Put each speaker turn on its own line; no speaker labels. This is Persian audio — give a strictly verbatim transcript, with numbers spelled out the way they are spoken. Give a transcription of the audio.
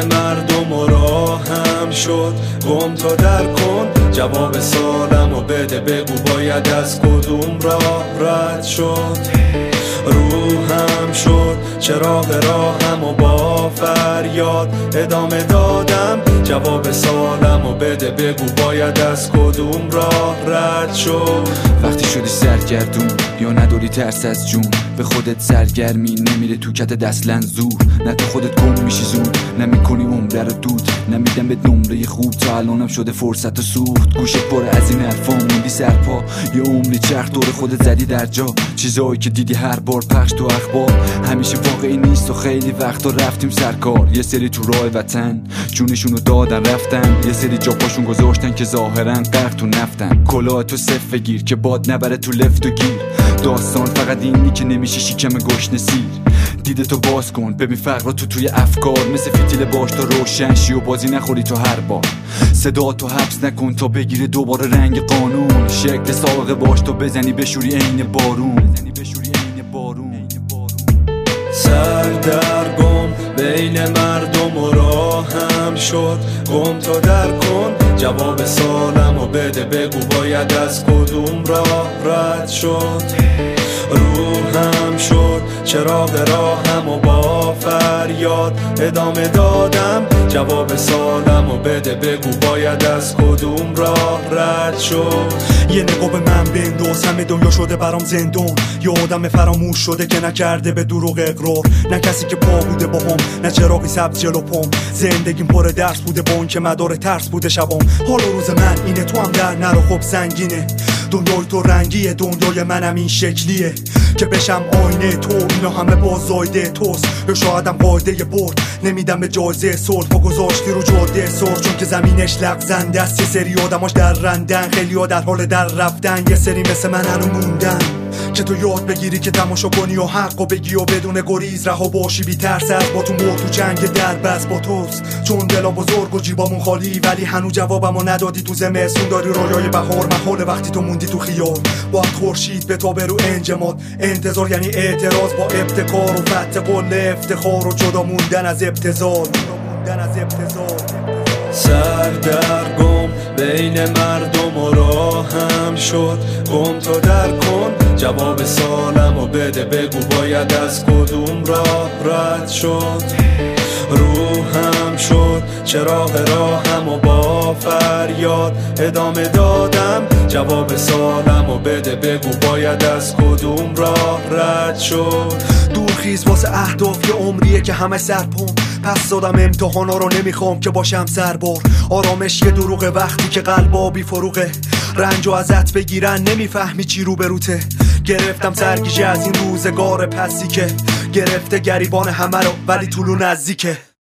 مردم و راهم شد. قم تا در کن جواب سالم و بده، بگو باید از کدوم راه رد شد. روحم شد چراغ راهم و با فریاد ادامه دادم جواب سالم و بده، بگو باید از کدوم راه رد شد.
وقتی شدی سرگردون یا نداری ترس از جون، به خودت سرگرمی نمیره تو کت دستلن زور. نه تو خودت گم میشی زود، نمیکنی عمره رو دود. نمیدم به نمره خوب تا الانم شده فرصت و سوخت. گوشت پره از این حرفا موندی سرپا، یه عمری چرخ دور خودت زدی در جا. چیزایی که دیدی هر بار پخش تو اخبار همیشه واقعی نیست و خیلی وقتا رفتیم سرکار. یه سری تو راه وطن جونشونو دادن رفتن، یه سری جا پاشون گذاشتن که ظاهرا غرق تو نفتن. کلاه تو صفه گیر که باد نبره تو لفت و گیر. داستان فقط اینی که نمیشه شکم گشنه سیر. دیده تو باز کن ببین فقر تو توی افکار، مثل فتیل باش تا روشن شی و بازی نخوری تو هر بار. صدا تو حبس نکن تا بگیره دوباره رنگ قانون. شکل سابقه باش تا بزنی بشوری عین بارون.
سردرگم بین مردم و راهم شد. قم تا در کن جواب سالم و بده، بگو باید از کدوم راه رد شد. روحم شد چراغ راهم و با فریاد ادامه دادم جواب سالم و بده، بگو باید از کدوم راه رد شد.
یه نگاه به من بنداز، همه دنیا شده برام زندون. یه آدم فراموش شده که نکرده به دروغ اقرار. نه کسی که پا بوده با هم، نه چراغی سبز جلو پام. زندگیم پر درس بوده با اون که مدار ترس بوده شبام. حال روز من اینه تو هم در نرو خب سنگینه. دنیای تو رنگیه، دنیای منم این شکلیه که بشم آینه تو. اینا همه بازایده توست یا شایدم قاعده برد. نمیدم به جایزه صلح با گذاشتی رو جاده سر، چون که زمینش لغزنده است. یه سری آدماش در رندن، خیلی ها در حال در رفتن. یه سری مثل من هنو موندن که تو یاد بگیری که تماشا کنی و حقو بگی و بدون گریز رها باشی بی ترس از با تو مرد تو جنگ در بس با توست. چون دلا بزرگ و جیبامون خالی ولی هنو جوابمو ندادی. تو زمستون داری رویای بهار محال وقتی تو موندی تو خیال. باید خورشید به تابه رو انجماد. انتظار یعنی اعتراض با ابتکار و فتح قل افتخار و جدا موندن از ابتذال.
سردرگم بین مردم و راهم شد. قم تا در کن جواب سالم و بده، بگو باید از کدوم راه رد شد. روحم شد چراغ راهم و با فریاد ادامه دادم جواب سالم و بده، بگو باید از کدوم راه رد شد.
دورخیز واسه اهداف یه عمریه که همه سرپم. پس دادم امتحانا رو نمیخوام که باشم سربار. آرامش یه دروغه وقتی که قلبا بی فروغه. رنجو ازت بگیرن نمیفهمی چی رو بروته. گرفتم سرگیجه از این روزگار پسی که گرفته گریبان همه رو ولی طولو نزدیکه.